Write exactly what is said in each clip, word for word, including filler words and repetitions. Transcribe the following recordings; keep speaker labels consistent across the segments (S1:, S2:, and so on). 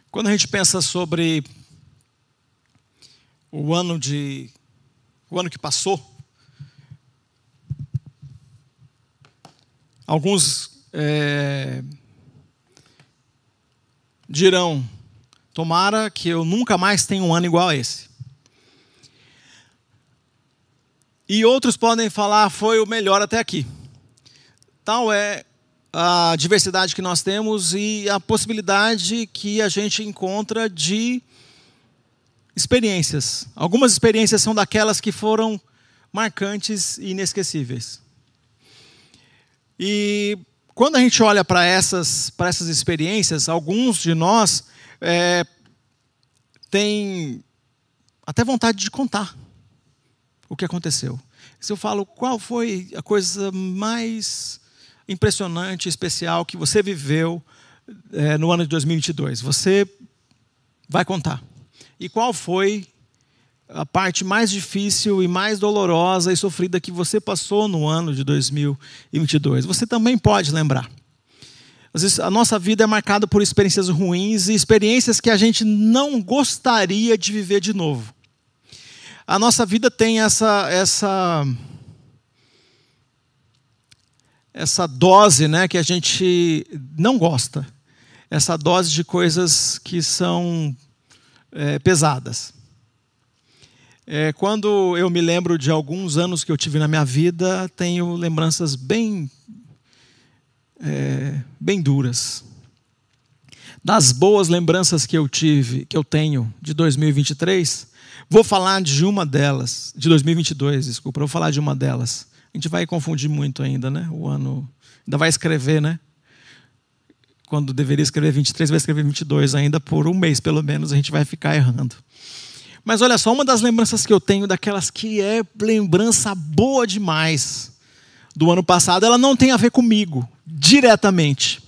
S1: Quando a gente pensa sobre o ano de o ano que passou, alguns é, dirão: tomara que eu nunca mais tenha um ano igual a esse. E outros podem falar: foi o melhor até aqui. Tal é a diversidade que nós temos e a possibilidade que a gente encontra de experiências. Algumas experiências são daquelas que foram marcantes e inesquecíveis. E quando a gente olha para essas, para essas experiências, alguns de nós é, têm até vontade de contar o que aconteceu. Se eu falo qual foi a coisa mais impressionante, especial que você viveu é, no ano de dois mil e vinte e dois, você vai contar. E qual foi a parte mais difícil e mais dolorosa e sofrida que você passou no ano de dois mil e vinte e dois? Você também pode lembrar. Às vezes a nossa vida é marcada por experiências ruins e experiências que a gente não gostaria de viver de novo. A nossa vida tem essa essa essa dose, né, que a gente não gosta. Essa dose de coisas que são é, pesadas. É, quando eu me lembro de alguns anos que eu tive na minha vida, tenho lembranças bem, é, bem duras. Das boas lembranças que eu tive, que eu tenho de dois mil e vinte e três, vou falar de uma delas, de dois mil e vinte e dois, desculpa, vou falar de uma delas. A gente vai confundir muito ainda, né? O ano ainda vai escrever, né? Quando deveria escrever vinte e três, vai escrever vinte e dois ainda, por um mês pelo menos, a gente vai ficar errando. Mas olha só, uma das lembranças que eu tenho, daquelas que é lembrança boa demais do ano passado, ela não tem a ver comigo, diretamente.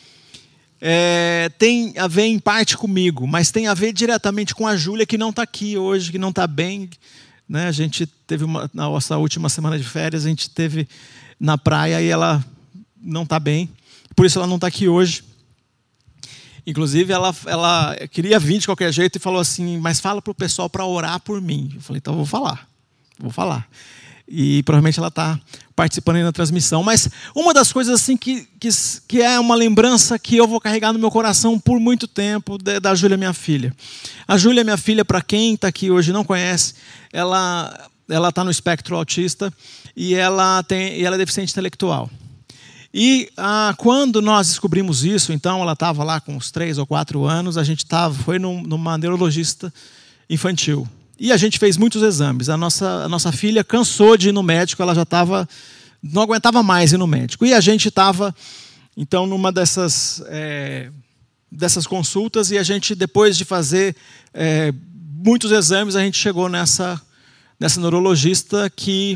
S1: É, tem a ver em parte comigo, mas tem a ver diretamente com a Júlia, que não está aqui hoje, que não está bem. Né? A gente teve, uma, na nossa última semana de férias, a gente teve na praia e ela não está bem. Por isso ela não está aqui hoje. Inclusive, ela, ela queria vir de qualquer jeito e falou assim: mas fala para o pessoal para orar por mim. Eu falei: então eu vou falar, vou falar. E provavelmente ela está participando aí na transmissão. Mas uma das coisas assim que, que, que é uma lembrança que eu vou carregar no meu coração por muito tempo, da, da Júlia, minha filha. A Júlia, minha filha, para quem está aqui hoje e não conhece, ela ela está no espectro autista e ela, tem, e ela é deficiente intelectual. E ah, quando nós descobrimos isso, então ela estava lá com uns três ou quatro anos, a gente tava, foi num, numa neurologista infantil. E a gente fez muitos exames. A nossa, a nossa filha cansou de ir no médico, ela já estava, não aguentava mais ir no médico. E a gente estava, então, numa dessas, é, dessas consultas, e a gente, depois de fazer é, muitos exames, a gente chegou nessa, nessa neurologista que,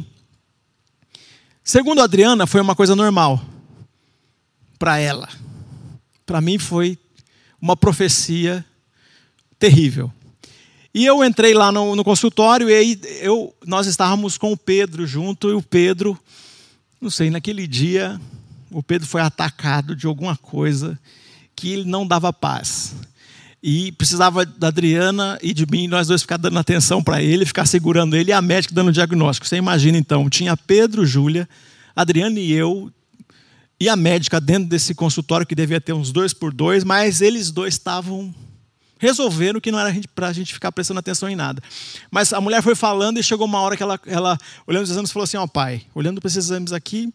S1: segundo a Adriana, foi uma coisa normal para ela. Para mim foi uma profecia terrível. E eu entrei lá no, no consultório e aí eu, nós estávamos com o Pedro junto, e o Pedro, não sei, naquele dia, o Pedro foi atacado de alguma coisa que ele não dava paz. E precisava da Adriana e de mim, nós dois ficar dando atenção para ele, ficar segurando ele, e a médica dando o diagnóstico. Você imagina então, tinha Pedro, Júlia, Adriana e eu, e a médica dentro desse consultório, que devia ter uns dois por dois, mas eles dois estavam resolveram que não era para a gente ficar prestando atenção em nada. Mas a mulher foi falando e chegou uma hora que ela, ela olhando os exames, falou assim: ó, pai, olhando para esses exames aqui,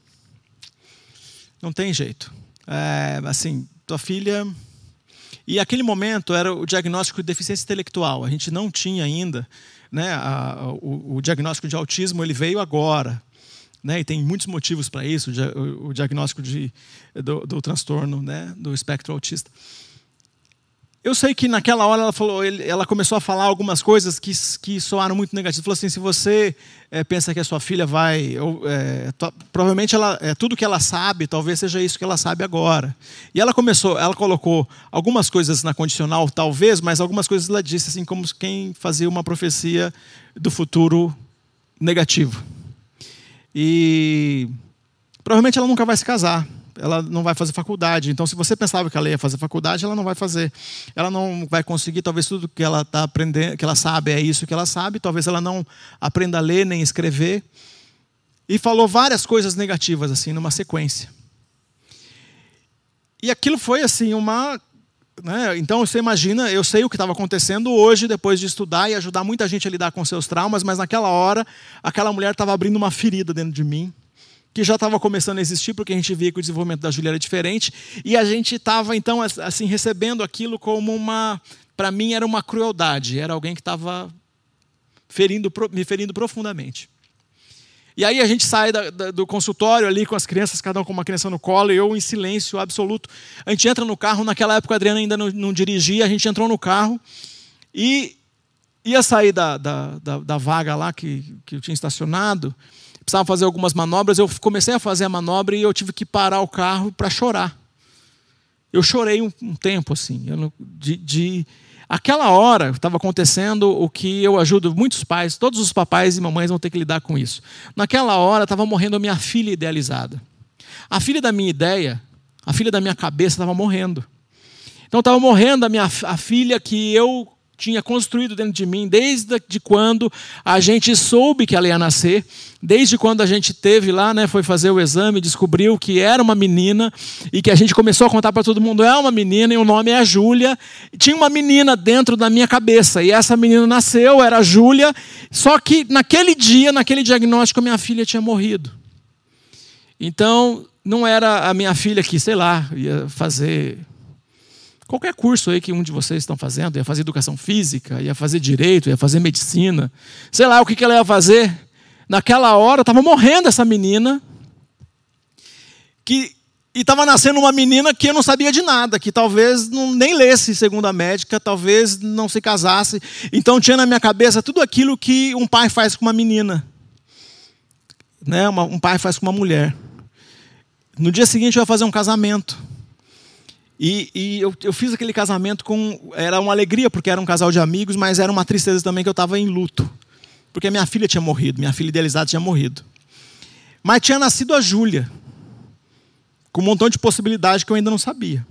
S1: não tem jeito. É, assim, tua filha... E aquele momento era o diagnóstico de deficiência intelectual. A gente não tinha ainda, né, a, a, o, o diagnóstico de autismo, ele veio agora. Né, e tem muitos motivos para isso, o, o diagnóstico de, do, do transtorno, né, do espectro autista. Eu sei que naquela hora ela, falou, ela começou a falar algumas coisas que, que soaram muito negativas. Falou assim: se você é, pensa que a sua filha vai... Ou, é, to, provavelmente ela, é, tudo que ela sabe, talvez seja isso que ela sabe agora. E ela começou, ela colocou algumas coisas na condicional, talvez, mas algumas coisas ela disse assim, como quem fazia uma profecia do futuro negativo. E provavelmente ela nunca vai se casar. ela não vai fazer faculdade. Então, se você pensava que ela ia fazer faculdade, ela não vai fazer. Ela não vai conseguir, talvez tudo que ela tá aprendendo, que ela sabe é isso que ela sabe. Talvez ela não aprenda a ler nem escrever. E falou várias coisas negativas assim numa sequência. E aquilo foi assim uma, né? Então você imagina, eu sei o que estava acontecendo hoje depois de estudar e ajudar muita gente a lidar com seus traumas, mas naquela hora aquela mulher estava abrindo uma ferida dentro de mim, que já estava começando a existir, porque a gente via que o desenvolvimento da Júlia era diferente, e a gente estava, então, assim, recebendo aquilo como uma... Para mim, era uma crueldade, era alguém que estava ferindo, me ferindo profundamente. E aí a gente sai da, da, do consultório ali com as crianças, cada um com uma criança no colo, e eu em silêncio absoluto. A gente entra no carro, naquela época a Adriana ainda não, não dirigia, a gente entrou no carro, e ia sair da, da, da, da vaga lá que, que eu tinha estacionado, precisava fazer algumas manobras, eu comecei a fazer a manobra e eu tive que parar o carro para chorar. Eu chorei um, um tempo, assim. Eu não, de, de, aquela hora estava acontecendo o que eu ajudo muitos pais, todos os papais e mamães vão ter que lidar com isso. Naquela hora estava morrendo a minha filha idealizada. A filha da minha ideia, a filha da minha cabeça estava morrendo. Então estava morrendo a, minha, a filha que eu tinha construído dentro de mim, desde de quando a gente soube que ela ia nascer, desde quando a gente teve lá, né, foi fazer o exame, descobriu que era uma menina, e que a gente começou a contar para todo mundo, é uma menina, e o nome é a Júlia. Tinha uma menina dentro da minha cabeça, e essa menina nasceu, era a Júlia, só que naquele dia, naquele diagnóstico, a minha filha tinha morrido. Então, não era a minha filha que, sei lá, ia fazer... qualquer curso aí que um de vocês estão fazendo, ia fazer educação física, ia fazer direito, ia fazer medicina, sei lá o que ela ia fazer. Naquela hora estava morrendo essa menina, que, e estava nascendo uma menina que eu não sabia de nada, que talvez não, nem lesse segundo a médica, talvez não se casasse. Então tinha na minha cabeça tudo aquilo que um pai faz com uma menina, né? uma, um pai faz com uma mulher. No dia seguinte eu ia fazer um casamento. E, e eu, eu fiz aquele casamento com... Era uma alegria, porque era um casal de amigos, mas era uma tristeza também, que eu estava em luto. Porque minha filha tinha morrido, minha filha idealizada tinha morrido. Mas tinha nascido a Júlia, com um montão de possibilidades que eu ainda não sabia.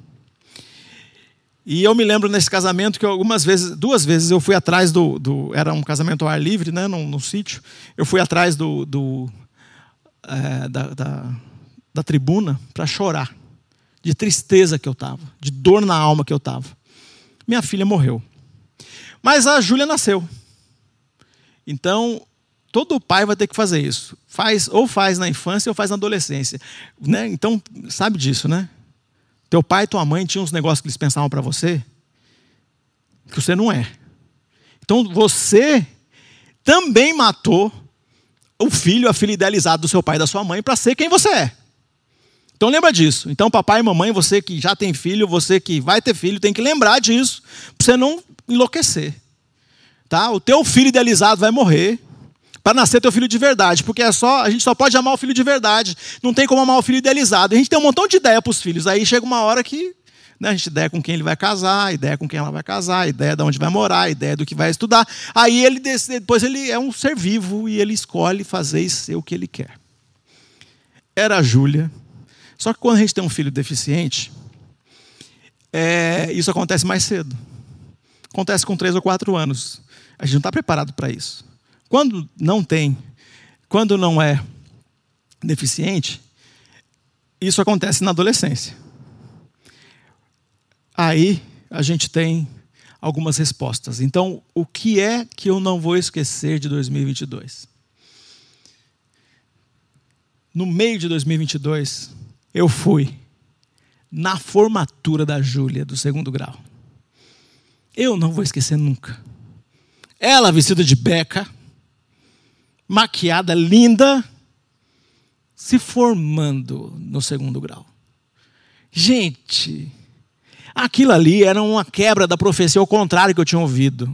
S1: E eu me lembro nesse casamento que eu, algumas vezes, duas vezes eu fui atrás do... do era um casamento ao ar livre, né, num, num sítio. Eu fui atrás do, do, é, da, da, da tribuna para chorar. De tristeza que eu estava, de dor na alma que eu estava. Minha filha morreu. Mas a Júlia nasceu. Então, todo pai vai ter que fazer isso. Faz, ou faz na infância ou faz na adolescência. Né? Então, sabe disso, né? Teu pai e tua mãe tinham uns negócios que eles pensavam para você, que você não é. Então, você também matou o filho, a filha idealizada do seu pai e da sua mãe para ser quem você é. Então lembra disso. Então papai e mamãe, você que já tem filho, você que vai ter filho, tem que lembrar disso, para você não enlouquecer. Tá? O teu filho idealizado vai morrer para nascer teu filho de verdade, porque é só, a gente só pode amar o filho de verdade, não tem como amar o filho idealizado. A gente tem um montão de ideia para os filhos, aí chega uma hora que, né, a gente ideia com quem ele vai casar, ideia com quem ela vai casar, ideia de onde vai morar, ideia do que vai estudar. Aí ele depois ele é um ser vivo e ele escolhe fazer e ser o que ele quer. Era a Júlia. Só que quando a gente tem um filho deficiente, é, isso acontece mais cedo. Acontece com três ou quatro anos. A gente não está preparado para isso. Quando não tem, quando não é deficiente, isso acontece na adolescência. Aí a gente tem algumas respostas. Então, o que é que eu não vou esquecer de dois mil e vinte e dois? No meio de dois mil e vinte e dois... eu fui na formatura da Júlia, do segundo grau. Eu não vou esquecer nunca. Ela vestida de beca, maquiada, linda, se formando no segundo grau. Gente, aquilo ali era uma quebra da profecia ao contrário que eu tinha ouvido.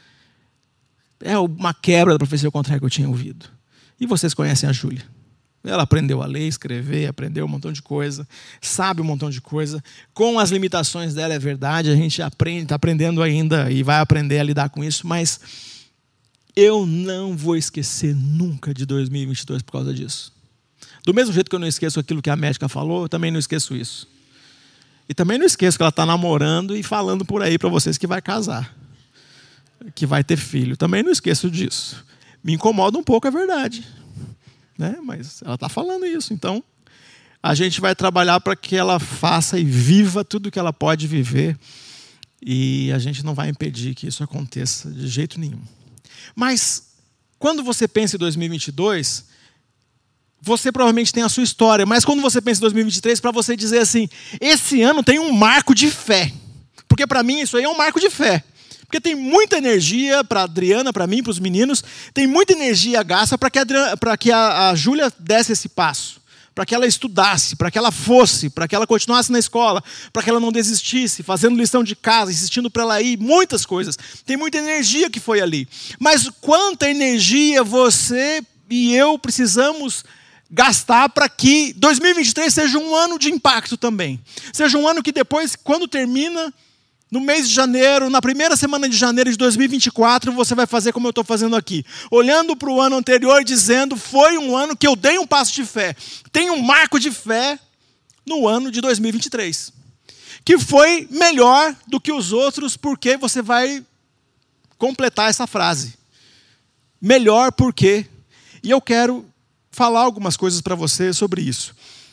S1: É uma quebra da profecia ao contrário que eu tinha ouvido. E vocês conhecem a Júlia. Ela aprendeu a ler, escrever, aprendeu um montão de coisa, sabe um montão de coisa. Com as limitações dela, é verdade, a gente aprende, está aprendendo ainda e vai aprender a lidar com isso, mas eu não vou esquecer nunca de dois mil e vinte e dois por causa disso. Do mesmo jeito que eu não esqueço aquilo que a médica falou, eu também não esqueço isso. E também não esqueço que ela está namorando e falando por aí para vocês que vai casar, que vai ter filho. Também não esqueço disso. Me incomoda um pouco, é verdade, né? Mas ela está falando isso. Então, a gente vai trabalhar para que ela faça e viva tudo que ela pode viver. E a gente não vai impedir que isso aconteça de jeito nenhum. Mas, quando você pensa em dois mil e vinte e dois... você provavelmente tem a sua história, mas quando você pensa em dois mil e vinte e três, para você dizer assim, esse ano tem um marco de fé. Porque para mim isso aí é um marco de fé. Porque tem muita energia para a Adriana, para mim, para os meninos, tem muita energia gasta para que, a, que a, a Júlia desse esse passo. Para que ela estudasse, para que ela fosse, para que ela continuasse na escola, para que ela não desistisse, fazendo lição de casa, insistindo para ela ir, muitas coisas. Tem muita energia que foi ali. Mas quanta energia você e eu precisamos gastar para que dois mil e vinte e três seja um ano de impacto também. Seja um ano que depois, quando termina, no mês de janeiro, na primeira semana de janeiro de dois mil e vinte e quatro, você vai fazer como eu estou fazendo aqui. Olhando para o ano anterior e dizendo, foi um ano que eu dei um passo de fé. Tem um marco de fé no ano de dois mil e vinte e três. Que foi melhor do que os outros, porque você vai completar essa frase. Melhor porque. E eu quero falar algumas coisas para você sobre isso.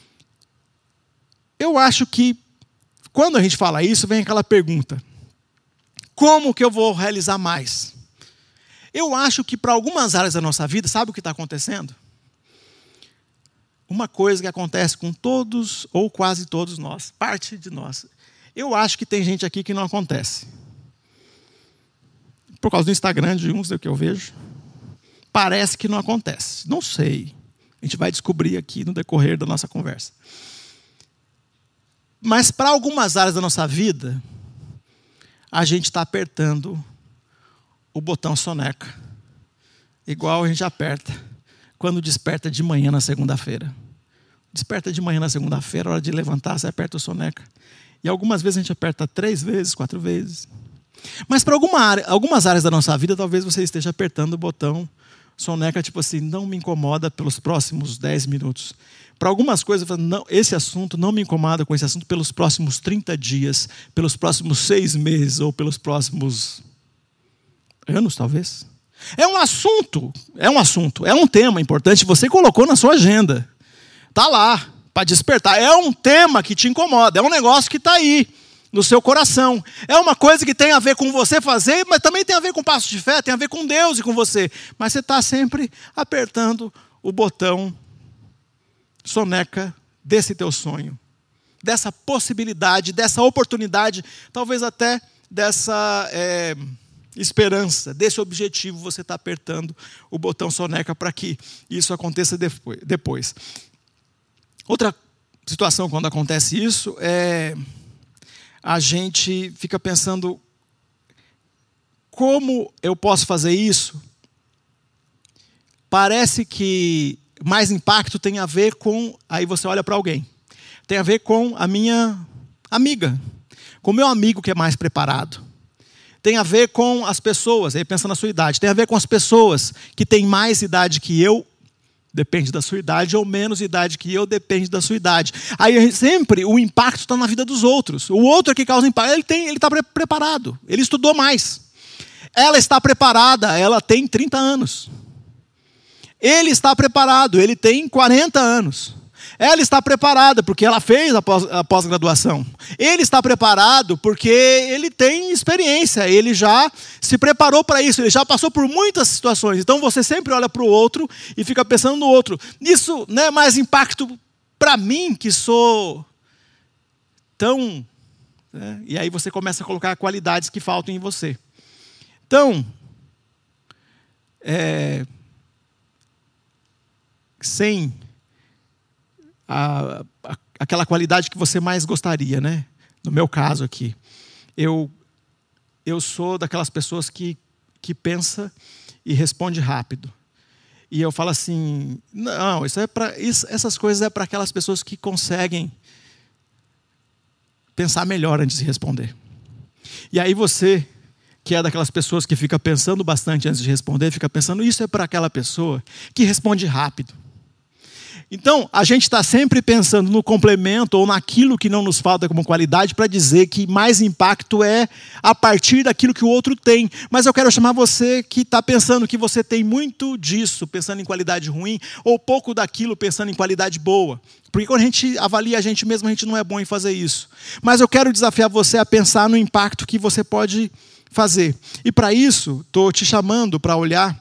S1: Eu acho que, quando a gente fala isso, vem aquela pergunta: como que eu vou realizar mais? Eu acho que para algumas áreas da nossa vida, sabe o que está acontecendo? Uma coisa que acontece com todos, ou quase todos nós, parte de nós. Eu acho que tem gente aqui que não acontece. Por causa do Instagram, de uns do que eu vejo, parece que não acontece. Não sei. A gente vai descobrir aqui no decorrer da nossa conversa. Mas para algumas áreas da nossa vida, a gente está apertando o botão soneca. Igual a gente aperta quando desperta de manhã na segunda-feira. Desperta de manhã na segunda-feira, hora de levantar, você aperta o soneca. E algumas vezes a gente aperta três vezes, quatro vezes. Mas para alguma área, algumas áreas da nossa vida, talvez você esteja apertando o botão soneca, tipo assim, não me incomoda pelos próximos dez minutos. Para algumas coisas, não, esse assunto não me incomoda com esse assunto pelos próximos trinta dias, pelos próximos seis meses, ou pelos próximos anos, talvez. É um assunto, é um assunto, é um tema importante, você colocou na sua agenda. Está lá, para despertar. É um tema que te incomoda, é um negócio que está aí, no seu coração. É uma coisa que tem a ver com você fazer, mas também tem a ver com passo de fé, tem a ver com Deus e com você. Mas você está sempre apertando o botão soneca desse teu sonho, dessa possibilidade, dessa oportunidade, talvez até dessa é, esperança, desse objetivo, você está apertando o botão soneca para que isso aconteça depois. Outra situação quando acontece isso é a gente fica pensando, como eu posso fazer isso? Parece que mais impacto tem a ver com, aí você olha para alguém, tem a ver com a minha amiga, com o meu amigo que é mais preparado. Tem a ver com as pessoas, aí pensa na sua idade, tem a ver com as pessoas que têm mais idade que eu, depende da sua idade, ou menos idade que eu, depende da sua idade. Aí sempre o impacto está na vida dos outros. O outro é que causa impacto, ele tem, ele está preparado, ele estudou mais. Ela está preparada, ela tem trinta anos. Ele está preparado, ele tem quarenta anos. Ela está preparada porque ela fez a pós, a pós-graduação. Ele está preparado porque ele tem experiência, ele já se preparou para isso, ele já passou por muitas situações. Então você sempre olha para o outro e fica pensando no outro. Isso não é mais impacto para mim, que sou tão... Né? E aí você começa a colocar qualidades que faltam em você. Então, é, sem... A, a, aquela qualidade que você mais gostaria, né? No meu caso aqui, eu, eu sou daquelas pessoas que, que pensa e responde rápido. E eu falo assim, não, isso é pra, isso, essas coisas é para aquelas pessoas que conseguem pensar melhor antes de responder. E aí você, que é daquelas pessoas que fica pensando bastante antes de responder, fica pensando, isso é para aquela pessoa que responde rápido. Então, a gente está sempre pensando no complemento ou naquilo que não nos falta como qualidade para dizer que mais impacto é a partir daquilo que o outro tem. Mas eu quero chamar você que está pensando que você tem muito disso, pensando em qualidade ruim, ou pouco daquilo, pensando em qualidade boa. Porque quando a gente avalia a gente mesmo, a gente não é bom em fazer isso. Mas eu quero desafiar você a pensar no impacto que você pode fazer. E para isso, estou te chamando para olhar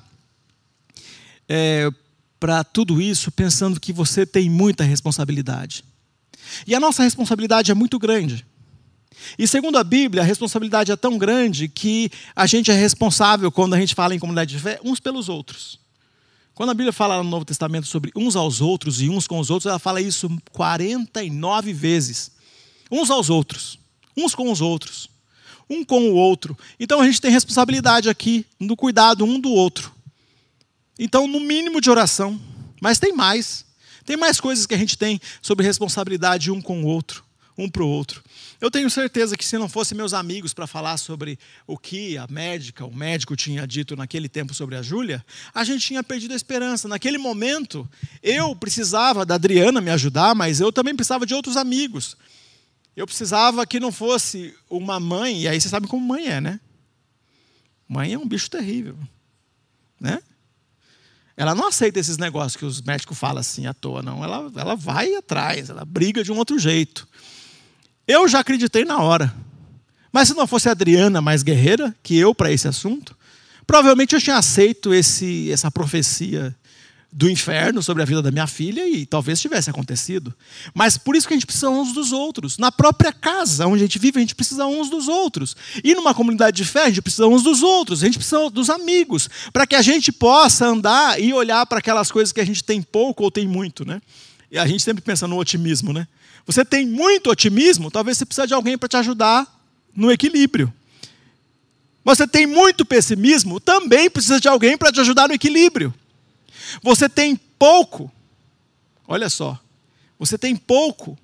S1: é, para tudo isso, pensando que você tem muita responsabilidade. E a nossa responsabilidade é muito grande. E segundo a Bíblia, a responsabilidade é tão grande que a gente é responsável, quando a gente fala em comunidade de fé, uns pelos outros. Quando a Bíblia fala no Novo Testamento sobre uns aos outros e uns com os outros, ela fala isso quarenta e nove vezes. Uns aos outros, uns com os outros, um com o outro. Então a gente tem responsabilidade aqui no cuidado um do outro. Então, no mínimo de oração, mas tem mais. Tem mais coisas que a gente tem sobre responsabilidade um com o outro, um para o outro. Eu tenho certeza que se não fossem meus amigos para falar sobre o que a médica, o médico tinha dito naquele tempo sobre a Júlia, a gente tinha perdido a esperança. Naquele momento, eu precisava da Adriana me ajudar, mas eu também precisava de outros amigos. Eu precisava que não fosse uma mãe, e aí você sabe como mãe é, né? Mãe é um bicho terrível, né? Ela não aceita esses negócios que os médicos falam assim à toa, não. Ela, ela vai atrás, ela briga de um outro jeito. Eu já acreditei na hora. Mas se não fosse a Adriana mais guerreira que eu para esse assunto, provavelmente eu tinha aceito esse, essa profecia do inferno sobre a vida da minha filha e talvez tivesse acontecido. Mas por isso que a gente precisa uns dos outros. Na própria casa onde a gente vive, a gente precisa uns dos outros. E numa comunidade de fé, a gente precisa uns dos outros. A gente precisa dos amigos. Para que a gente possa andar e olhar para aquelas coisas que a gente tem pouco ou tem muito, né? E a gente sempre pensa no otimismo, né? Você tem muito otimismo, talvez você precise de alguém para te ajudar no equilíbrio. Você tem muito pessimismo, também precisa de alguém para te ajudar no equilíbrio. Você tem pouco, olha só, você tem pouco,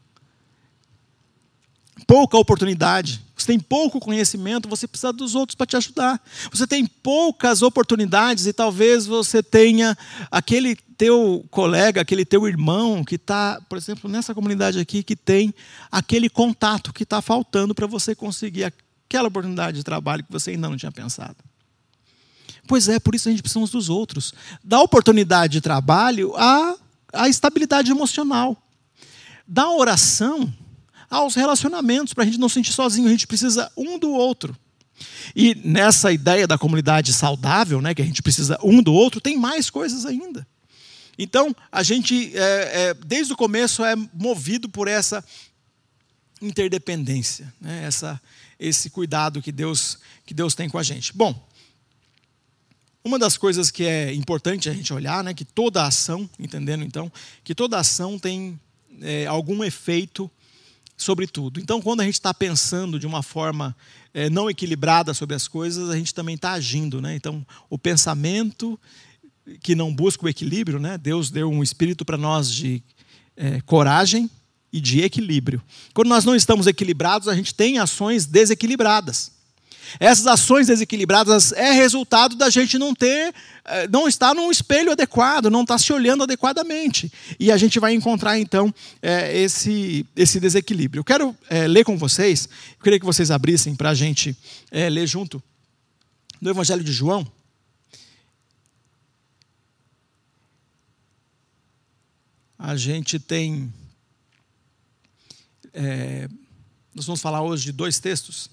S1: pouca oportunidade, você tem pouco conhecimento, você precisa dos outros para te ajudar. Você tem poucas oportunidades e talvez você tenha aquele teu colega, aquele teu irmão que está, por exemplo, nessa comunidade aqui, que tem aquele contato que está faltando para você conseguir aquela oportunidade de trabalho que você ainda não tinha pensado. Pois é, por isso a gente precisa uns dos outros. Da oportunidade de trabalho à, à estabilidade emocional. Da oração aos relacionamentos, para a gente não se sentir sozinho, a gente precisa um do outro. E nessa ideia da comunidade saudável, né, que a gente precisa um do outro, tem mais coisas ainda. Então, a gente, é, é, desde o começo, é movido por essa interdependência, né, essa, esse cuidado que Deus, que Deus tem com a gente. Bom, uma das coisas que é importante a gente olhar, né, que toda ação, entendendo então, que toda ação tem é, algum efeito sobre tudo. Então, quando a gente está pensando de uma forma é, não equilibrada sobre as coisas, a gente também está agindo, né? Então, o pensamento que não busca o equilíbrio, né? Deus deu um espírito para nós de é, coragem e de equilíbrio. Quando nós não estamos equilibrados, a gente tem ações desequilibradas. Essas ações desequilibradas é resultado da gente não ter, não estar num espelho adequado, não estar se olhando adequadamente. E a gente vai encontrar, então, esse, esse desequilíbrio. Eu quero é, ler com vocês, eu queria que vocês abrissem para a gente é, ler junto, no Evangelho de João. A gente tem... É, nós vamos falar hoje de dois textos.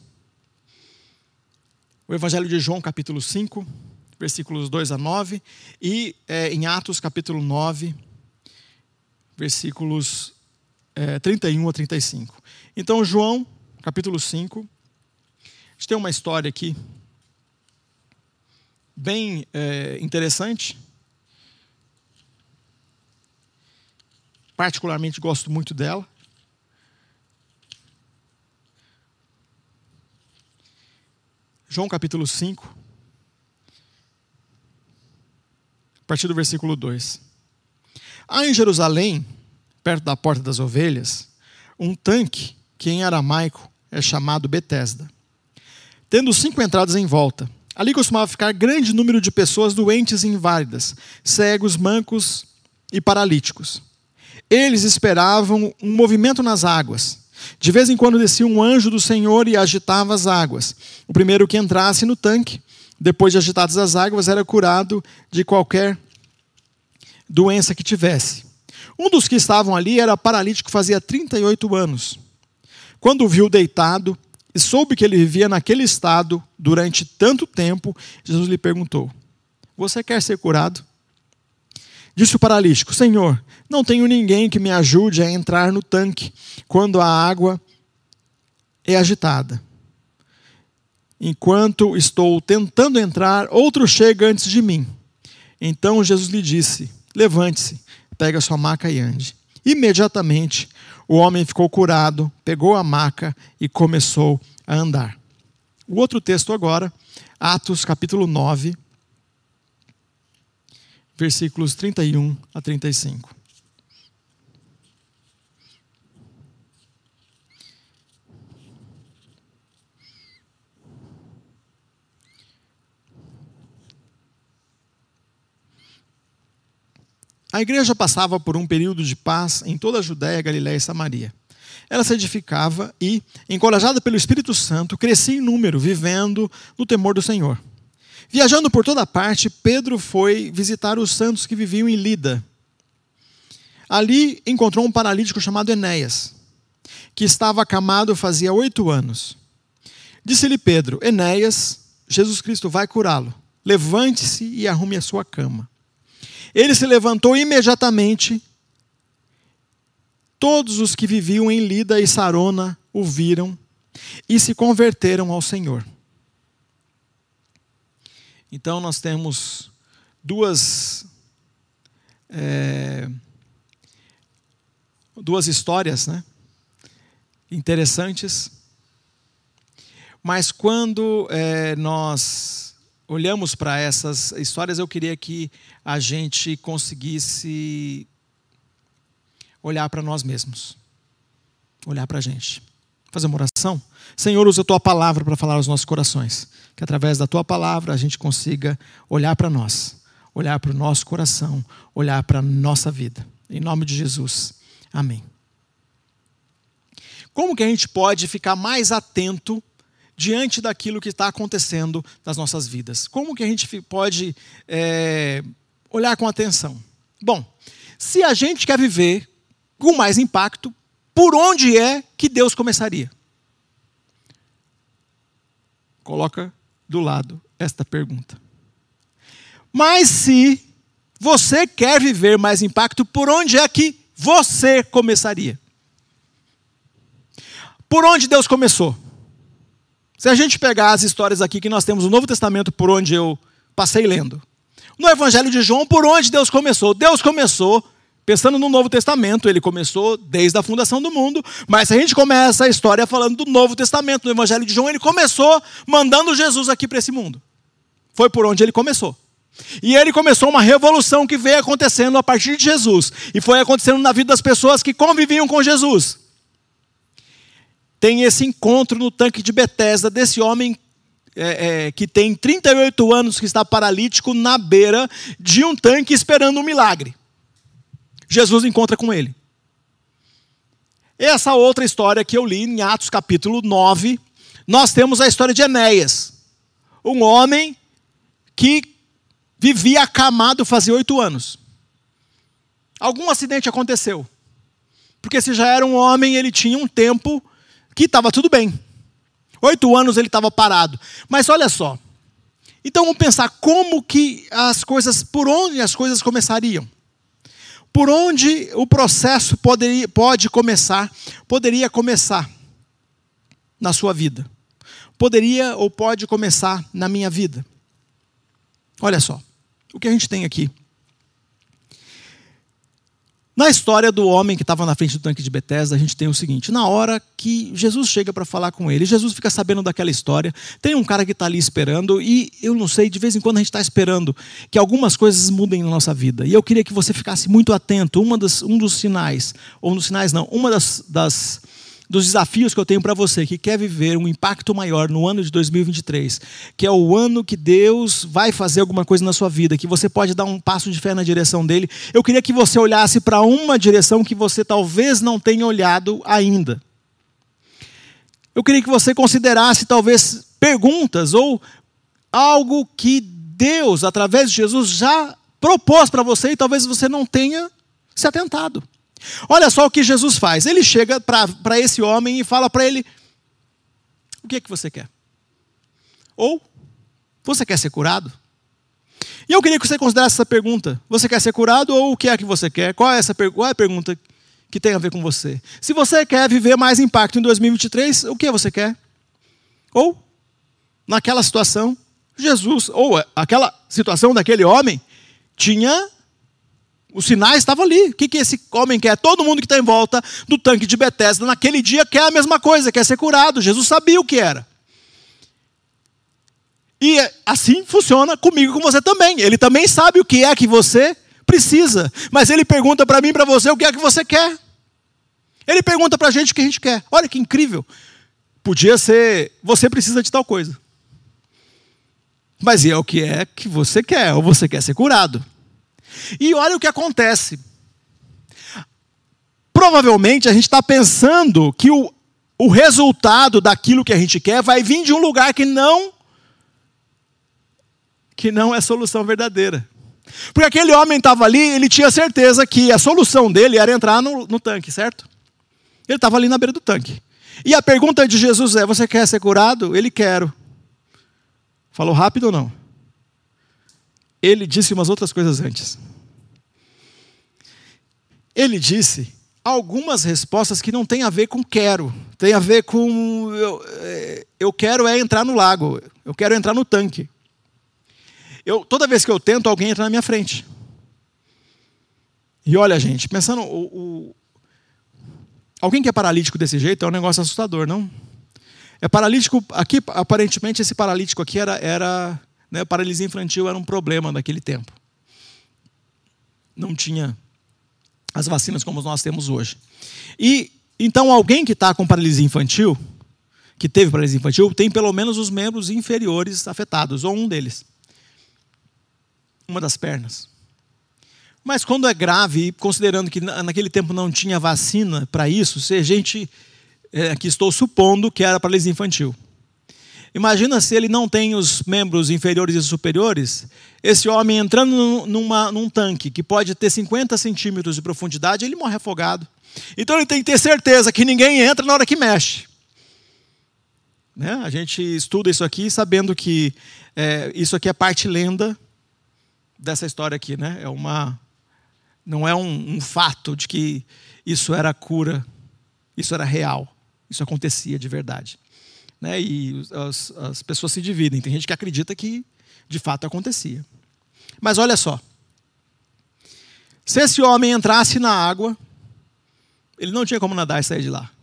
S1: O Evangelho de João, capítulo cinco, versículos dois a nove, e é, em Atos, capítulo nove, versículos é, trinta e um a trinta e cinco. Então, João, capítulo cinco, a gente tem uma história aqui bem é, interessante. Particularmente gosto muito dela. João capítulo cinco, a partir do versículo dois. Há em Jerusalém, perto da porta das ovelhas, um tanque que em aramaico é chamado Betesda, tendo cinco entradas em volta. Ali costumava ficar grande número de pessoas doentes e inválidas, cegos, mancos e paralíticos. eles esperavam um movimento nas águas. De vez em quando descia um anjo do Senhor e agitava as águas. O primeiro que entrasse no tanque, depois de agitadas as águas, era curado de qualquer doença que tivesse. Um dos que estavam ali era paralítico, fazia trinta e oito anos. Quando o viu deitado e soube que ele vivia naquele estado durante tanto tempo, Jesus lhe perguntou: você quer ser curado? Disse o paralítico: Senhor, não tenho ninguém que me ajude a entrar no tanque quando a água é agitada. Enquanto estou tentando entrar, outro chega antes de mim. Então Jesus lhe disse: levante-se, pegue a sua maca e ande. Imediatamente o homem ficou curado, pegou a maca e começou a andar. O outro texto agora, Atos capítulo nove, versículos trinta e um a trinta e cinco. A igreja passava por um período de paz em toda a Judéia, Galiléia e Samaria. Ela se edificava e, encorajada pelo Espírito Santo, crescia em número, vivendo no temor do Senhor. Viajando por toda parte, Pedro foi visitar os santos que viviam em Lida. Ali encontrou um paralítico chamado Enéas, que estava acamado fazia oito anos. Disse-lhe Pedro: Enéas, Jesus Cristo vai curá-lo. Levante-se e arrume a sua cama. Ele se levantou imediatamente. Todos os que viviam em Lida e Sarona o viram e se converteram ao Senhor. Então nós temos duas, é, duas histórias, né, interessantes. Mas quando é, nós olhamos para essas histórias, eu queria que a gente conseguisse olhar para nós mesmos. Olhar para a gente. Fazer uma oração? Senhor, usa a Tua palavra para falar aos nossos corações. Que através da Tua palavra a gente consiga olhar para nós. Olhar para o nosso coração. Olhar para a nossa vida. Em nome de Jesus. Amém. Como que a gente pode ficar mais atento diante daquilo que está acontecendo nas nossas vidas? Como que a gente pode é, olhar com atenção? Bom, se a gente quer viver com mais impacto, por onde é que Deus começaria? Coloca do lado esta pergunta. Mas se você quer viver mais impacto, por onde é que você começaria? Por onde Deus começou? Se a gente pegar as histórias aqui que nós temos no Novo Testamento, por onde eu passei lendo. No Evangelho de João, por onde Deus começou? Deus começou, pensando no Novo Testamento, ele começou desde a fundação do mundo, mas se a gente começa a história falando do Novo Testamento, no Evangelho de João, ele começou mandando Jesus aqui para esse mundo. Foi por onde ele começou. E ele começou uma revolução que veio acontecendo a partir de Jesus. E foi acontecendo na vida das pessoas que conviviam com Jesus. Tem esse encontro no tanque de Betesda desse homem é, é, que tem trinta e oito anos, que está paralítico na beira de um tanque esperando um milagre. Jesus encontra com ele. Essa outra história que eu li em Atos capítulo nove, nós temos a história de Enéas. Um homem que vivia acamado fazia oito anos. Algum acidente aconteceu. Porque se já era um homem, ele tinha um tempo que estava tudo bem. Oito anos ele estava parado. Mas olha só. Então vamos pensar como que as coisas, por onde as coisas começariam. Por onde o processo poderia, pode começar, poderia começar na sua vida. Poderia ou pode começar na minha vida. Olha só, o que a gente tem aqui. Na história do homem que estava na frente do tanque de Betesda, a gente tem o seguinte: na hora que Jesus chega para falar com ele, Jesus fica sabendo daquela história, tem um cara que está ali esperando, e eu não sei, de vez em quando a gente está esperando que algumas coisas mudem na nossa vida. E eu queria que você ficasse muito atento. Uma das, um dos sinais, ou nos sinais não, uma das, das, dos desafios que eu tenho para você que quer viver um impacto maior no ano de dois mil e vinte e três, que é o ano que Deus vai fazer alguma coisa na sua vida, que você pode dar um passo de fé na direção dele, eu queria que você olhasse para uma direção que você talvez não tenha olhado ainda. Eu queria que você considerasse talvez perguntas ou algo que Deus, através de Jesus, já propôs para você e talvez você não tenha se atentado. Olha só o que Jesus faz. Ele chega para esse homem e fala para ele: o que é que você quer? Ou, você quer ser curado? E eu queria que você considerasse essa pergunta. Você quer ser curado ou o que é que você quer? Qual é, essa, qual é a pergunta que tem a ver com você? Se você quer viver mais impacto em dois mil e vinte e três, o que você quer? Ou, naquela situação, Jesus, ou aquela situação daquele homem, tinha... os sinais estavam ali. O que, que esse homem quer? Todo mundo que está em volta do tanque de Betesda naquele dia quer a mesma coisa, quer ser curado. Jesus sabia o que era. E assim funciona comigo e com você também. Ele também sabe o que é que você precisa. Mas ele pergunta para mim e para você o que é que você quer. Ele pergunta para a gente o que a gente quer. Olha que incrível. Podia ser, você precisa de tal coisa. Mas é o que é que você quer, ou você quer ser curado. E olha o que acontece. Provavelmente a gente está pensando que o, o resultado daquilo que a gente quer vai vir de um lugar que não, que não é solução verdadeira. Porque aquele homem estava ali, ele tinha certeza que a solução dele era entrar no, no tanque, certo? Ele estava ali na beira do tanque. E a pergunta de Jesus é: você quer ser curado? Ele quer. Falou rápido ou não? Ele disse umas outras coisas antes. Ele disse algumas respostas que não tem a ver com quero. Tem a ver com eu, eu quero é entrar no lago. Eu quero entrar no tanque. Eu, toda vez que eu tento, alguém entra na minha frente. E olha, gente, pensando... O, o, alguém que é paralítico desse jeito é um negócio assustador, não? É paralítico... Aqui, aparentemente, esse paralítico aqui era... era né, paralisia infantil era um problema naquele tempo. Não tinha as vacinas como nós temos hoje. E, então, alguém que está com paralisia infantil, que teve paralisia infantil, tem pelo menos os membros inferiores afetados, ou um deles. Uma das pernas. Mas quando é grave, considerando que naquele tempo não tinha vacina para isso, se a gente, é, aqui estou supondo que era paralisia infantil. Imagina se ele não tem os membros inferiores e superiores, esse homem entrando numa, num tanque que pode ter cinquenta centímetros de profundidade, ele morre afogado. Então ele tem que ter certeza que ninguém entra na hora que mexe. Né? A gente estuda isso aqui sabendo que é, isso aqui é parte lenda dessa história aqui. Né? É uma, não é um, um fato de que isso era cura, isso era real, isso acontecia de verdade. Né, e as, as pessoas se dividem. Tem gente que acredita que de fato acontecia. Mas olha só. Se esse homem entrasse na água, ele não tinha como nadar e sair de lá.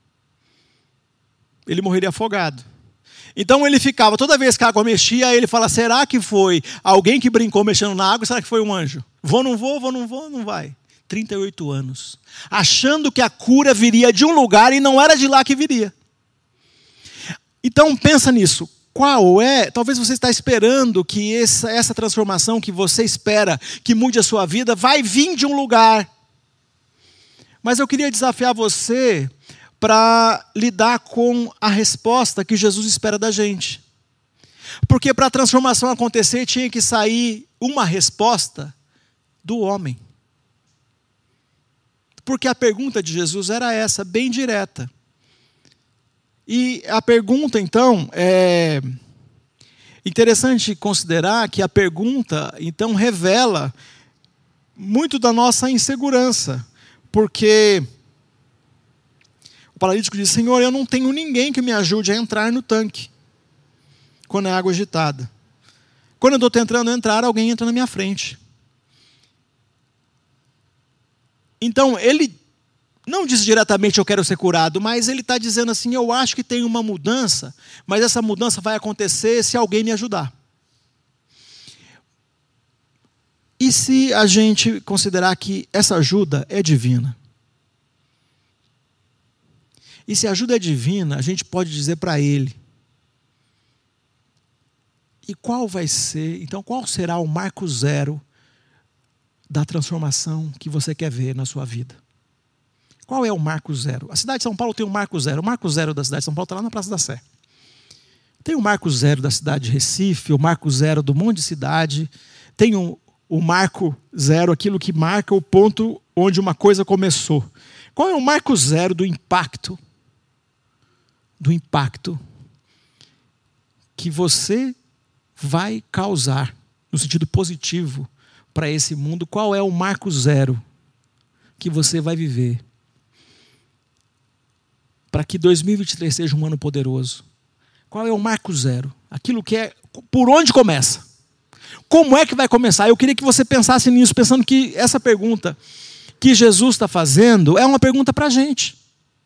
S1: Ele morreria afogado. Então ele ficava, toda vez que a água mexia, ele fala: será que foi alguém que brincou mexendo na água? Será que foi um anjo? Vou, não vou, vou, não vou, não vai. trinta e oito anos. Achando que a cura viria de um lugar e não era de lá que viria. Então pensa nisso. Qual é? Talvez você está esperando que essa, essa transformação que você espera que mude a sua vida vai vir de um lugar. Mas eu queria desafiar você para lidar com a resposta que Jesus espera da gente. Porque para a transformação acontecer tinha que sair uma resposta do homem. Porque a pergunta de Jesus era essa, bem direta. E a pergunta, então, é interessante considerar que a pergunta, então, revela muito da nossa insegurança. Porque o paralítico diz: Senhor, eu não tenho ninguém que me ajude a entrar no tanque quando é água agitada. Quando eu estou tentando entrar, alguém entra na minha frente. Então, ele não diz diretamente: eu quero ser curado, mas ele está dizendo assim: eu acho que tem uma mudança, mas essa mudança vai acontecer se alguém me ajudar. E se a gente considerar que essa ajuda é divina? E se a ajuda é divina, a gente pode dizer para Ele. E qual vai ser, então qual será o marco zero da transformação que você quer ver na sua vida? Qual é o marco zero? A cidade de São Paulo tem um marco zero. O marco zero da cidade de São Paulo está lá na Praça da Sé. Tem o marco zero da cidade de Recife, o marco zero do monte de cidade. Tem o, o marco zero, aquilo que marca o ponto onde uma coisa começou. Qual é o marco zero do impacto? Do impacto que você vai causar, no sentido positivo, para esse mundo. Qual é o marco zero que você vai viver para que dois mil e vinte e três seja um ano poderoso? Qual é o marco zero? Aquilo que é, por onde começa? Como é que vai começar? Eu queria que você pensasse nisso, pensando que essa pergunta que Jesus está fazendo é uma pergunta para a gente.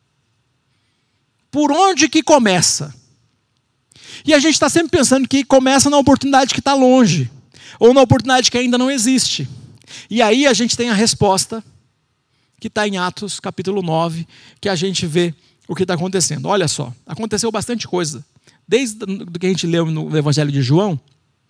S1: Por onde que começa? E a gente está sempre pensando que começa na oportunidade que está longe, ou na oportunidade que ainda não existe. E aí a gente tem a resposta, que está em Atos capítulo nove, que a gente vê o que está acontecendo. Olha só, aconteceu bastante coisa. Desde o que a gente leu no Evangelho de João,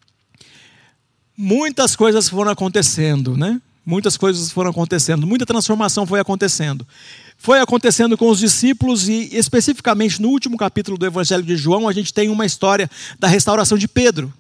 S1: muitas coisas foram acontecendo, né? Muitas coisas foram acontecendo, muita transformação foi acontecendo. Foi acontecendo com os discípulos e, especificamente, no último capítulo do Evangelho de João, a gente tem uma história da restauração de Pedro.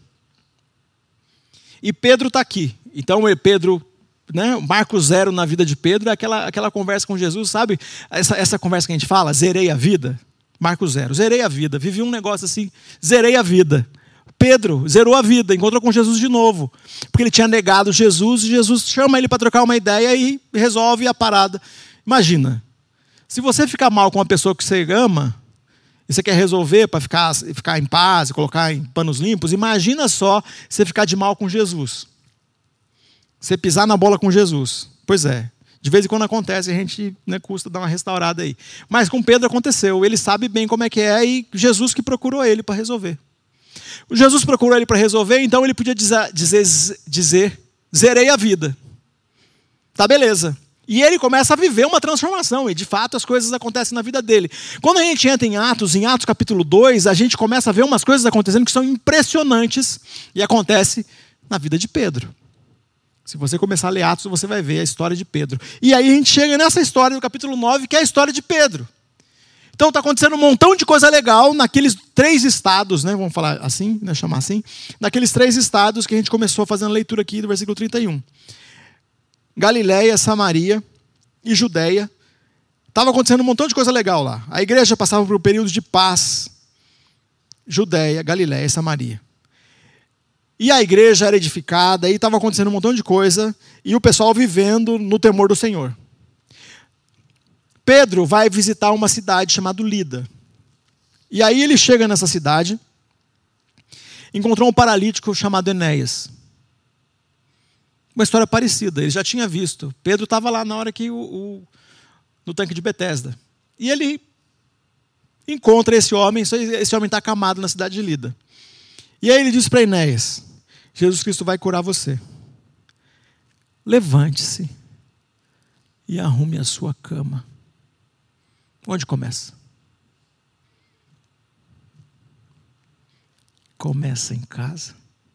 S1: E Pedro está aqui. Então, Pedro, né, marco zero na vida de Pedro é aquela, aquela conversa com Jesus, sabe? Essa, essa conversa que a gente fala, zerei a vida. Marco zero, zerei a vida. Vivi um negócio assim, zerei a vida. Pedro zerou a vida, encontrou com Jesus de novo. Porque ele tinha negado Jesus, e Jesus chama ele para trocar uma ideia e resolve a parada. Imagina, se você ficar mal com uma pessoa que você ama, e você quer resolver para ficar, ficar em paz, colocar em panos limpos, imagina só você ficar de mal com Jesus. Você pisar na bola com Jesus. Pois é, de vez em quando acontece, a gente, né, custa dar uma restaurada aí. Mas com Pedro aconteceu, ele sabe bem como é que é, e Jesus que procurou ele para resolver. Jesus procurou ele para resolver, então ele podia dizer, dizer, dizer, zerei a vida. Tá, beleza. E ele começa a viver uma transformação, e de fato as coisas acontecem na vida dele. Quando a gente entra em Atos, em Atos capítulo dois, a gente começa a ver umas coisas acontecendo que são impressionantes, e acontece na vida de Pedro. Se você começar a ler Atos, você vai ver a história de Pedro. E aí a gente chega nessa história do capítulo nove, que é a história de Pedro. Então está acontecendo um montão de coisa legal naqueles três estados, né, vamos falar assim, né, chamar assim, naqueles três estados que a gente começou fazendo a leitura aqui do versículo trinta e um. Galiléia, Samaria e Judéia. Estava acontecendo um montão de coisa legal lá. A igreja passava por um período de paz. Judéia, Galiléia e Samaria. E a igreja era edificada, e estava acontecendo um montão de coisa, e o pessoal vivendo no temor do Senhor. Pedro vai visitar uma cidade chamada Lida. E aí ele chega nessa cidade, encontrou um paralítico chamado Enéas. Uma história parecida, ele já tinha visto. Pedro estava lá na hora que o, o no tanque de Betesda. E ele encontra esse homem, esse homem está acamado na cidade de Lida. E aí ele diz para Enéas, Jesus Cristo vai curar você. Levante-se e arrume a sua cama. Onde começa? Começa em casa.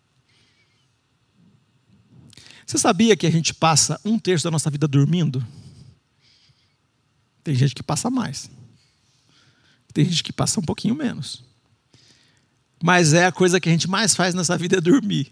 S1: Você sabia que a gente passa um terço da nossa vida dormindo? Tem gente que passa mais. Tem gente que passa um pouquinho menos. Mas é a coisa que a gente mais faz nessa vida é dormir.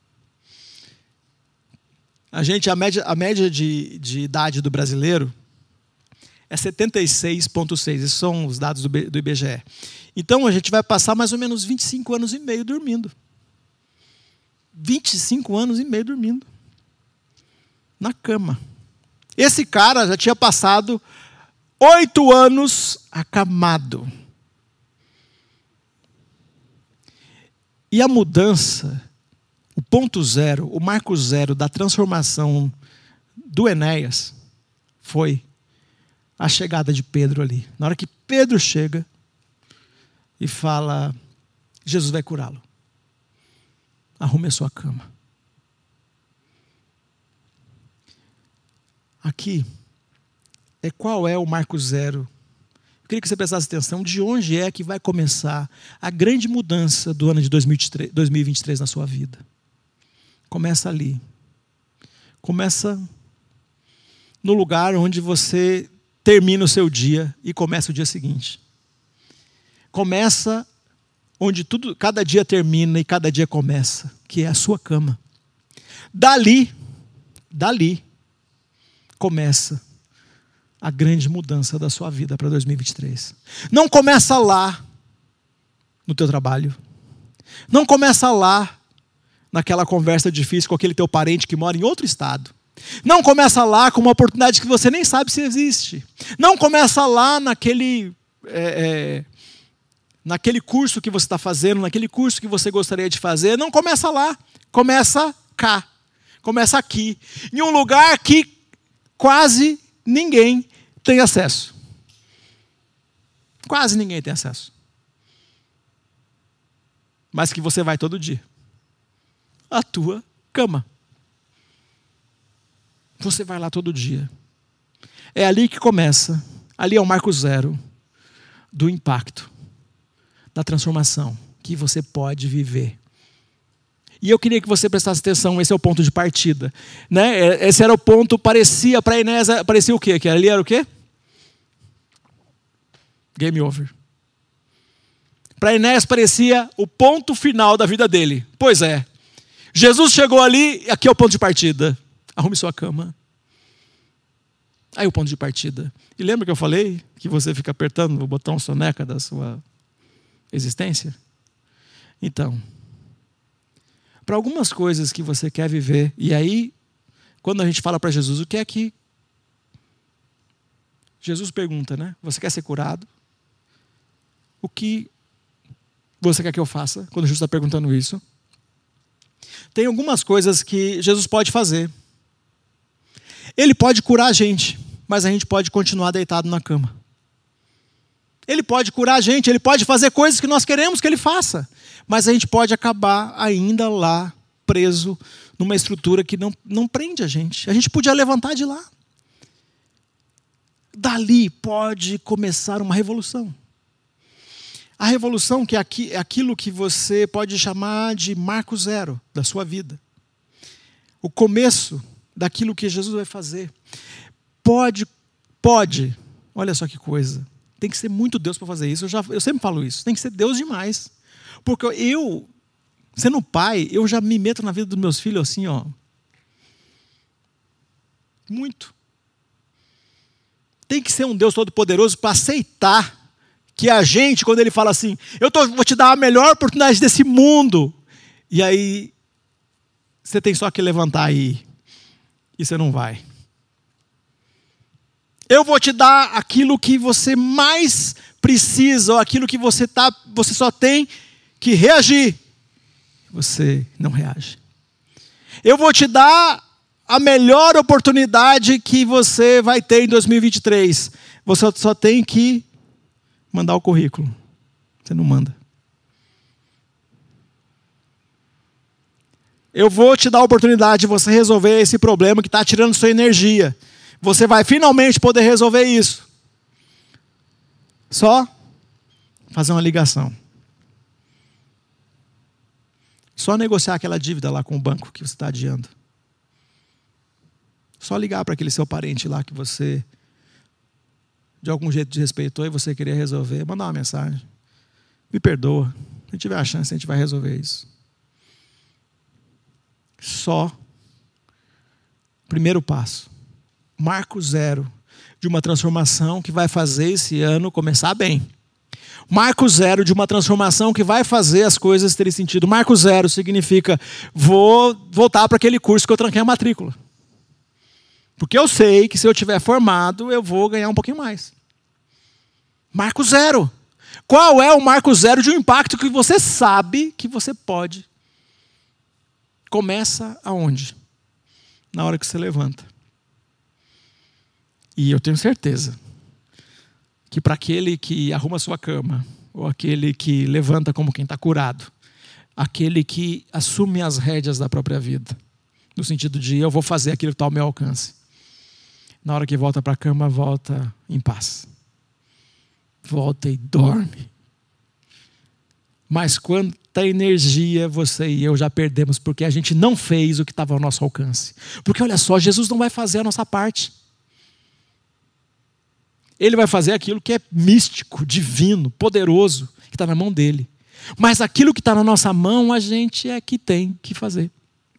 S1: A gente, a média, a média de, de idade do brasileiro é setenta e seis vírgula seis. Esses são os dados do, do I B G E. Então a gente vai passar mais ou menos vinte e cinco anos e meio dormindo. vinte e cinco anos e meio dormindo. Na cama. Esse cara já tinha passado oito anos acamado. E a mudança, o ponto zero, o marco zero da transformação do Enéas foi a chegada de Pedro ali. Na hora que Pedro chega e fala, Jesus vai curá-lo. Arrume a sua cama. Aqui é qual é o marco zero queria que você prestasse atenção de onde é que vai começar a grande mudança do ano de dois mil e vinte e três na sua vida. Começa ali. Começa no lugar onde você termina o seu dia e começa o dia seguinte. Começa onde tudo, cada dia termina e cada dia começa, que é a sua cama. Dali, dali, começa a grande mudança da sua vida para dois mil e vinte e três. Não começa lá, no teu trabalho. Não começa lá, naquela conversa difícil com aquele teu parente que mora em outro estado. Não começa lá com uma oportunidade que você nem sabe se existe. Não começa lá naquele, é, é, naquele curso que você está fazendo, naquele curso que você gostaria de fazer. Não começa lá, começa cá. Começa aqui, em um lugar que quase ninguém tem acesso. Quase ninguém tem acesso. Mas que você vai todo dia. A tua cama. Você vai lá todo dia. É ali que começa. Ali é o marco zero do impacto, da transformação que você pode viver. E eu queria que você prestasse atenção, esse é o ponto de partida. Né? Esse era o ponto, parecia, para Inés, parecia o quê? Que ali era o quê? Game over. Para Inés parecia o ponto final da vida dele. Pois é. Jesus chegou ali, aqui é o ponto de partida. Arrume sua cama. Aí o ponto de partida. E lembra que eu falei que você fica apertando o botão soneca da sua existência? Então, para algumas coisas que você quer viver, e aí, quando a gente fala para Jesus, o que é que Jesus pergunta, né? Você quer ser curado? O que você quer que eu faça? Quando Jesus está perguntando isso. Tem algumas coisas que Jesus pode fazer. Ele pode curar a gente, mas a gente pode continuar deitado na cama. Ele pode curar a gente, ele pode fazer coisas que nós queremos que ele faça, mas a gente pode acabar ainda lá, preso, numa estrutura que não, não prende a gente. A gente podia levantar de lá. Dali pode começar uma revolução. A revolução que é aquilo que você pode chamar de marco zero da sua vida. O começo daquilo que Jesus vai fazer. Pode, pode, olha só que coisa. Tem que ser muito Deus para fazer isso. Eu, já, eu sempre falo isso. Tem que ser Deus demais. Porque eu, sendo pai, eu já me meto na vida dos meus filhos assim, ó. Muito. Tem que ser um Deus todo-poderoso para aceitar que a gente, quando ele fala assim, eu tô, vou te dar a melhor oportunidade desse mundo. E aí, você tem só que levantar aí. E você não vai. Eu vou te dar aquilo que você mais precisa, ou aquilo que você, tá, você só tem que reagir. Você não reage. Eu vou te dar a melhor oportunidade que você vai ter em dois mil e vinte e três. Você só tem que mandar o currículo. Você não manda. Eu vou te dar a oportunidade de você resolver esse problema que está tirando sua energia. Você vai finalmente poder resolver isso. Só fazer uma ligação. Só negociar aquela dívida lá com o banco que você está adiando. Só ligar para aquele seu parente lá que você de algum jeito desrespeitou e você queria resolver. Mandar uma mensagem. Me perdoa. Se tiver a chance, a gente vai resolver isso. Só. Primeiro passo. Marco zero de uma transformação que vai fazer esse ano começar bem. Marco zero de uma transformação que vai fazer as coisas terem sentido. Marco zero significa, vou voltar para aquele curso que eu tranquei a matrícula. Porque eu sei que se eu tiver formado, eu vou ganhar um pouquinho mais. Marco zero. Qual é o marco zero de um impacto que você sabe que você pode? Começa aonde? Na hora que você levanta. E eu tenho certeza que para aquele que arruma sua cama, ou aquele que levanta como quem está curado, aquele que assume as rédeas da própria vida, no sentido de eu vou fazer aquilo que está ao meu alcance, na hora que volta para a cama, volta em paz. volta e dorme. Mas quanta energia você e eu já perdemos porque a gente não fez o que estava ao nosso alcance. Porque olha só, Jesus não vai fazer a nossa parte. Ele vai fazer aquilo que é místico, divino, poderoso, que está na mão dele. Mas aquilo que está na nossa mão, a gente é que tem que fazer.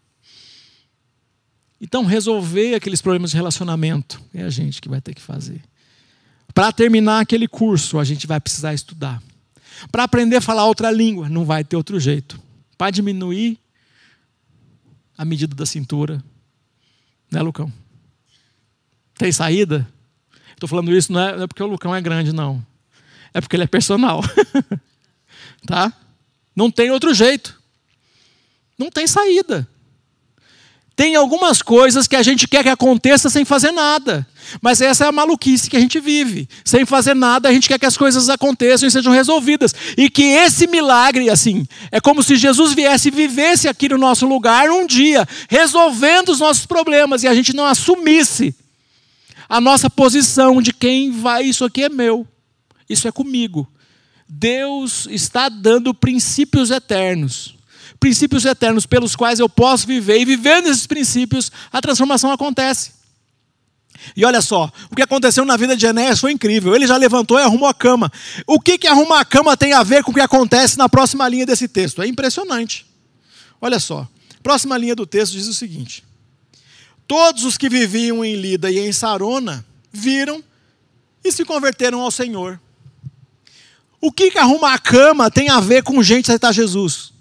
S1: Então, resolver aqueles problemas de relacionamento é a gente que vai ter que fazer. Para terminar aquele curso, a gente vai precisar estudar. Para aprender a falar outra língua, não vai ter outro jeito. Para diminuir a medida da cintura. Né, Lucão? Tem saída? Estou falando isso não é, não é porque o Lucão é grande, não. É porque ele é personal. Tá? Não tem outro jeito. Não tem saída. Tem algumas coisas que a gente quer que aconteça sem fazer nada. Mas essa é a maluquice que a gente vive. Sem fazer nada, a gente quer que as coisas aconteçam e sejam resolvidas. E que esse milagre, assim, é como se Jesus viesse e vivesse aqui no nosso lugar um dia, resolvendo os nossos problemas, e a gente não assumisse a nossa posição de quem vai, isso aqui é meu, isso é comigo. Deus está dando princípios eternos. Princípios eternos pelos quais eu posso viver, e vivendo esses princípios, a transformação acontece. E olha só, o que aconteceu na vida de Enéas foi incrível. Ele já levantou e arrumou a cama. O que que arrumar a cama tem a ver com o que acontece na próxima linha desse texto? É impressionante. Olha só, próxima linha do texto diz o seguinte: todos os que viviam em Lida e em Sarona viram e se converteram ao Senhor. O que que arrumar a cama tem a ver com gente aceitar Jesus?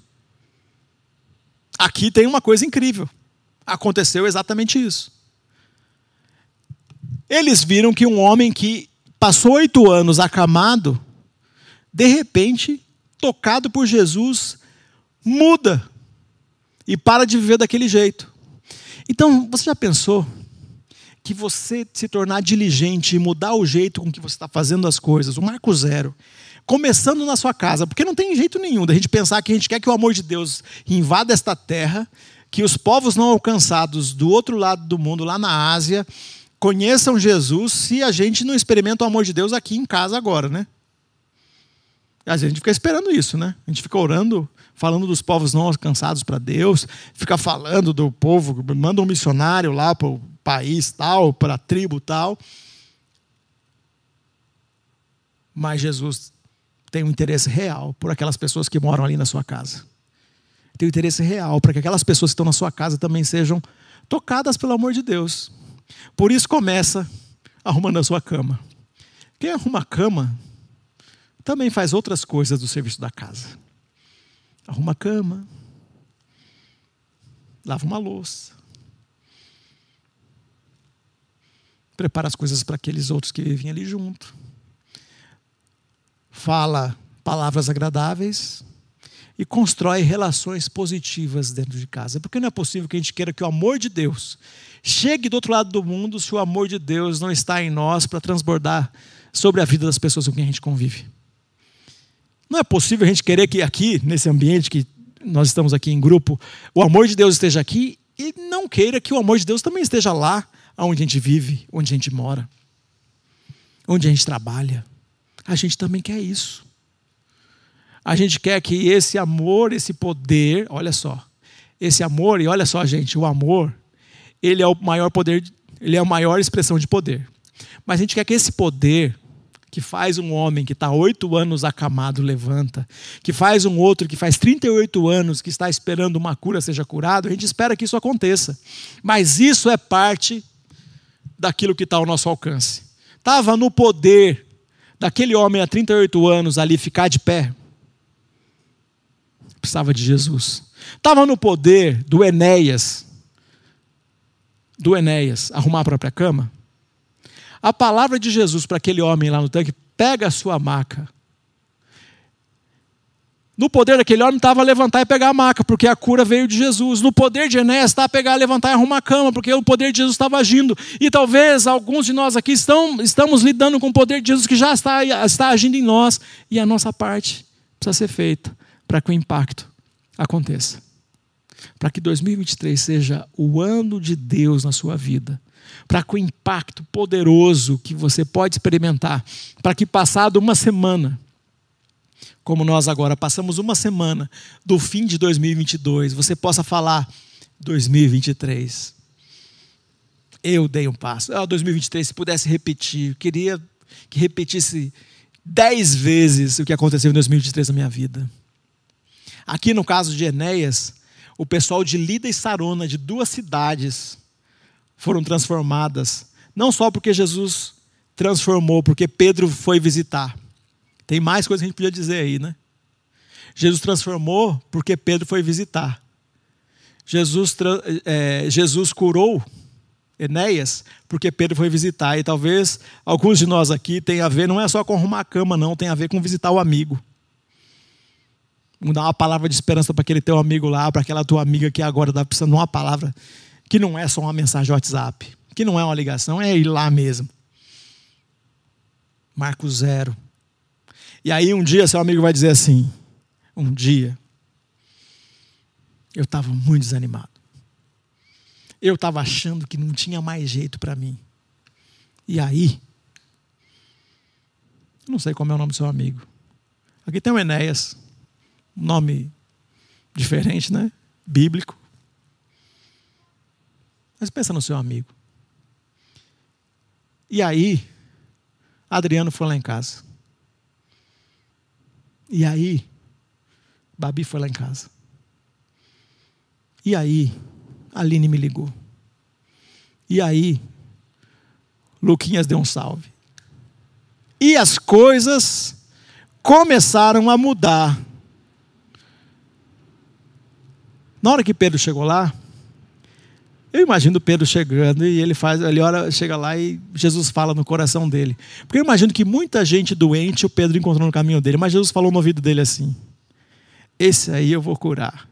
S1: Aqui tem uma coisa incrível. Aconteceu exatamente isso. Eles viram que um homem que passou oito anos acamado, de repente, tocado por Jesus, muda e para de viver daquele jeito. Então, você já pensou que você se tornar diligente e mudar o jeito com que você está fazendo as coisas, o marco zero, começando na sua casa, porque não tem jeito nenhum da gente pensar que a gente quer que o amor de Deus invada esta terra, que os povos não alcançados do outro lado do mundo, lá na Ásia, conheçam Jesus, se a gente não experimenta o amor de Deus aqui em casa agora, né? A gente fica esperando isso, né? A gente fica orando, falando dos povos não alcançados para Deus, fica falando do povo, manda um missionário lá para o país tal, para a tribo tal. Mas Jesus tem um interesse real por aquelas pessoas que moram ali na sua casa. Tem um interesse real para que aquelas pessoas que estão na sua casa também sejam tocadas pelo amor de Deus. Por isso começa arrumando a sua cama. Quem arruma a cama também faz outras coisas do serviço da casa. Arruma a cama, lava uma louça, prepara as coisas para aqueles outros que vivem ali junto, fala palavras agradáveis e constrói relações positivas dentro de casa. Porque não é possível que a gente queira que o amor de Deus chegue do outro lado do mundo se o amor de Deus não está em nós para transbordar sobre a vida das pessoas com quem a gente convive. Não é possível a gente querer que aqui, nesse ambiente que nós estamos aqui em grupo, o amor de Deus esteja aqui e não queira que o amor de Deus também esteja lá onde a gente vive, onde a gente mora, onde a gente trabalha. A gente também quer isso. A gente quer que esse amor, esse poder, olha só, esse amor, e olha só, gente, o amor, ele é o maior poder, ele é a maior expressão de poder. Mas a gente quer que esse poder que faz um homem que está oito anos acamado levanta, que faz um outro que faz trinta e oito anos que está esperando uma cura seja curado, a gente espera que isso aconteça. Mas isso é parte daquilo que está ao nosso alcance. Estava no poder daquele homem há trinta e oito anos ali ficar de pé. Precisava de Jesus. Estava no poder do Enéas, do Enéas arrumar a própria cama. A palavra de Jesus para aquele homem lá no tanque: pega a sua maca. No poder daquele homem estava levantar e pegar a maca, porque a cura veio de Jesus. No poder de Enéas está pegar, levantar e arrumar a cama, porque o poder de Jesus estava agindo. E talvez alguns de nós aqui estão, estamos lidando com o poder de Jesus que já está, está agindo em nós. E a nossa parte precisa ser feita para que o impacto aconteça. Para que dois mil e vinte e três seja o ano de Deus na sua vida. para que o impacto poderoso que você pode experimentar, para que passado uma semana, como nós agora passamos uma semana do fim de dois mil e vinte e dois, você possa falar dois mil e vinte e três. Eu dei um passo. Ah, dois mil e vinte e três, se pudesse repetir, eu queria que repetisse dez vezes o que aconteceu em dois mil e vinte e três na minha vida. Aqui no caso de Enéas, o pessoal de Lida e Sarona, de duas cidades, foram transformadas, não só porque Jesus transformou, porque Pedro foi visitar. Tem mais coisa que a gente podia dizer aí, né? Jesus transformou porque Pedro foi visitar. Jesus, é, Jesus curou Enéas porque Pedro foi visitar. E talvez alguns de nós aqui tenham a ver, não é só com arrumar a cama, não, tem a ver com visitar o amigo. Vamos dar uma palavra de esperança para aquele teu amigo lá, para aquela tua amiga que agora está precisando de uma palavra que não é só uma mensagem WhatsApp, que não é uma ligação, é ir lá mesmo. Marco zero. E aí um dia seu amigo vai dizer assim, um dia, eu estava muito desanimado. Eu estava achando que não tinha mais jeito para mim. E aí, não sei como é o nome do seu amigo. Aqui tem o Enéas, um nome diferente, né? Bíblico. Mas pensa no seu amigo. E aí, Adriano foi lá em casa. E aí, Babi foi lá em casa. E aí, Aline me ligou. E aí, Luquinhas deu um salve. E as coisas começaram a mudar. Na hora que Pedro chegou lá, eu imagino Pedro chegando e ele faz, ele ora, chega lá e Jesus fala no coração dele. Porque eu imagino que muita gente doente o Pedro encontrou no caminho dele, mas Jesus falou no ouvido dele assim: esse aí eu vou curar.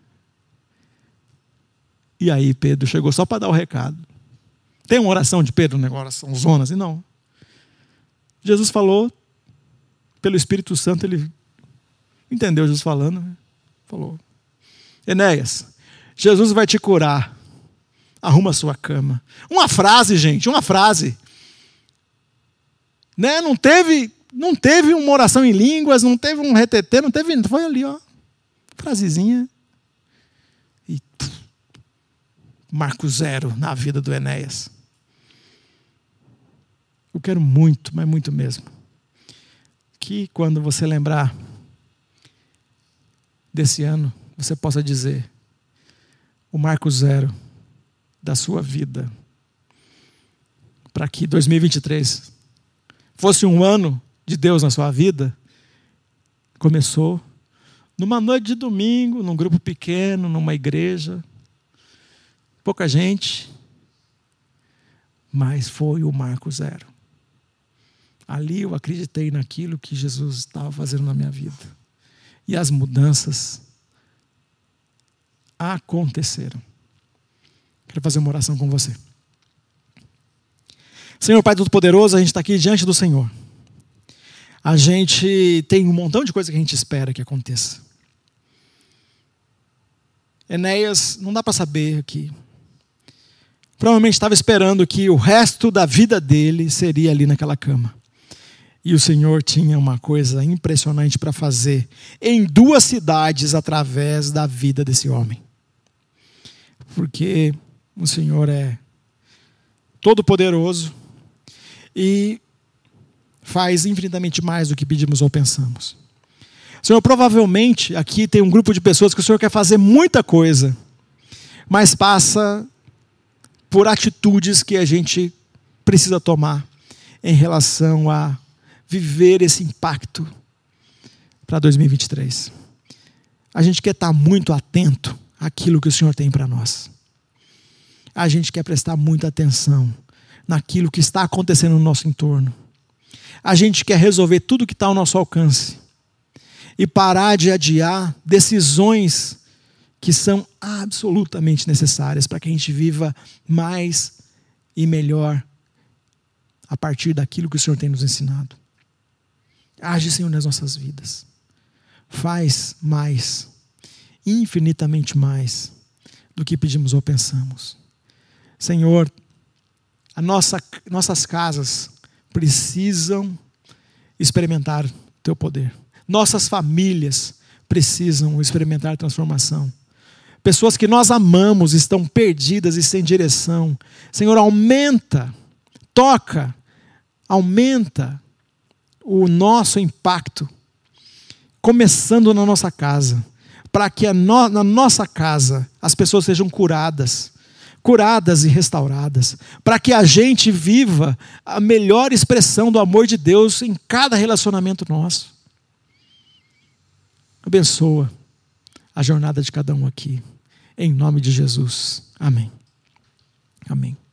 S1: E aí Pedro chegou só para dar o recado. Tem uma oração de Pedro, uma oração zona assim? Não. Jesus falou, pelo Espírito Santo, ele entendeu Jesus falando, né? Falou: Enéas, Jesus vai te curar. Arruma a sua cama. Uma frase, gente, uma frase. Né? Não teve, não teve uma oração em línguas, não teve um retetê, não teve, foi ali, ó, frasezinha. E pff, marco zero na vida do Enéas. Eu quero muito, mas muito mesmo, que quando você lembrar desse ano, você possa dizer: o marco zero da sua vida, para que dois mil e vinte e três fosse um ano de Deus na sua vida, começou numa noite de domingo, num grupo pequeno, numa igreja, pouca gente, mas foi o marco zero. Ali eu acreditei naquilo que Jesus estava fazendo na minha vida, e as mudanças aconteceram. Quero fazer uma oração com você. Senhor Pai Todo-Poderoso, a gente está aqui diante do Senhor. A gente tem um montão de coisa que a gente espera que aconteça. Enéas, não dá para saber aqui. Provavelmente estava esperando que o resto da vida dele seria ali naquela cama. E o Senhor tinha uma coisa impressionante para fazer em duas cidades através da vida desse homem. Porque o Senhor é todo-poderoso e faz infinitamente mais do que pedimos ou pensamos. Senhor, provavelmente aqui tem um grupo de pessoas que o Senhor quer fazer muita coisa, mas passa por atitudes que a gente precisa tomar em relação a viver esse impacto para dois mil e vinte e três. A gente quer estar muito atento àquilo que o Senhor tem para nós. A gente quer prestar muita atenção naquilo que está acontecendo no nosso entorno. A gente quer resolver tudo que está ao nosso alcance e parar de adiar decisões que são absolutamente necessárias para que a gente viva mais e melhor a partir daquilo que o Senhor tem nos ensinado. Age, Senhor, nas nossas vidas. Faz mais, infinitamente mais do que pedimos ou pensamos. Senhor, A nossa, nossas casas precisam experimentar o teu poder. Nossas famílias precisam experimentar transformação. Pessoas que nós amamos estão perdidas e sem direção. Senhor, aumenta, toca, aumenta o nosso impacto, começando na nossa casa, para que a no, na nossa casa as pessoas sejam curadas, curadas e restauradas, para que a gente viva a melhor expressão do amor de Deus em cada relacionamento nosso. Abençoa a jornada de cada um aqui, em nome de Jesus. Amém. Amém.